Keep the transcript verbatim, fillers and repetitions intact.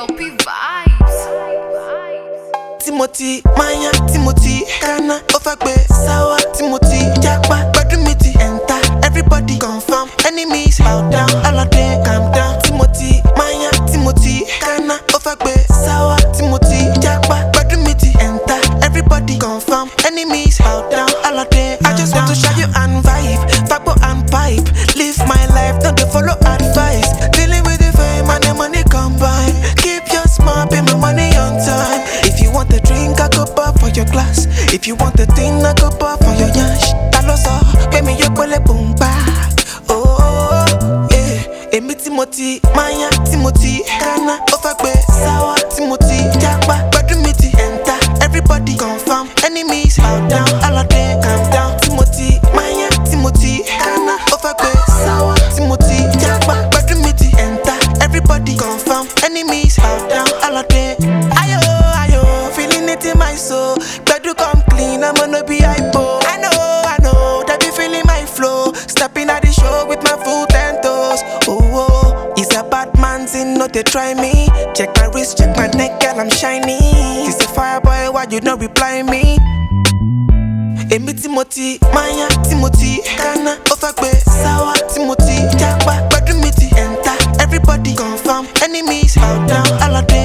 L-P vibes. Timothy, Maya, Timothy, Ghana, Ofagbe, Sawa, Timothy, Jakpa, Badumiti, enter. Everybody confirm, enemies bow down, all of them calm down. Timothy, Maya, Timothy, Ghana, Ofagbe, Sawa, Timothy, Jakpa, Badumiti, enter. Everybody confirm, enemies bow down, all of them. I just want to show you and vibe, Fagbo and pipe. Live my life, don't they follow advice. Dealing with the fame and the money combine. Keep your smart, pay my money on time. If you want the drink, I go bar for your glass. If you want the thing, I go bar for your yash. Taloso, pay me your pole boom ba. Oh, yeah. Emi Timothy, Maya, Timothy, Ghana, Ofagbe, Sawa, Timothy, Jakpa, Badumiti, enter. Everybody confirm, enemies bow down, all of them calm down. Timothy, Maya, Timothy, Ghana, Ofagbe, Sawa, Timothy, Jakpa, Badumiti, enter. Everybody confirm, enemies bow down, all of them. Ayo, ayo, feeling it in my soul. Bedu come clean, I'm gonna be hypo. I know, I know, that be feeling my flow. Stepping at the show with my foot and toes. Oh, oh, it's a bad man's in, no they try me. Check my wrist, check my neck, girl, I'm shiny. It's a fire boy, why you not reply me? Emi Timothy, Maya, Timothy, Ghana, Ofagbe, Sawa, Timothy, Jakpa, Badumiti, enter. Everybody confirm, enemies bow down, all of them